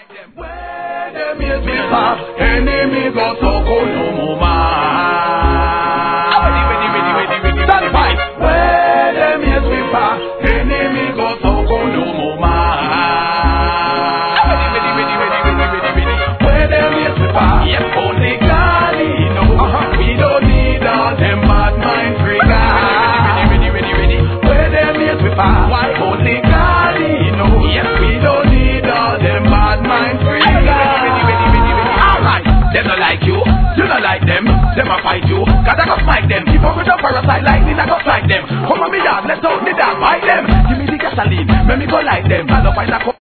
Where them is me pass, enemy go so cool no more man. Stand by. Where them is me pass, enemy go so cool no more man. Where them is me pass, yes only God he know. We don't need all them bad mind triggers. Where them is me pass, why only God he know. Yes we don't need all them bad mind triggers. Alright, them not like you don't like them a fight you. Cause I go fight them. Keep up with the parasite like this, I go fight them. Come on me dog, let's out the dog, fight them. Give me the gasoline, make me go like them. I don't find a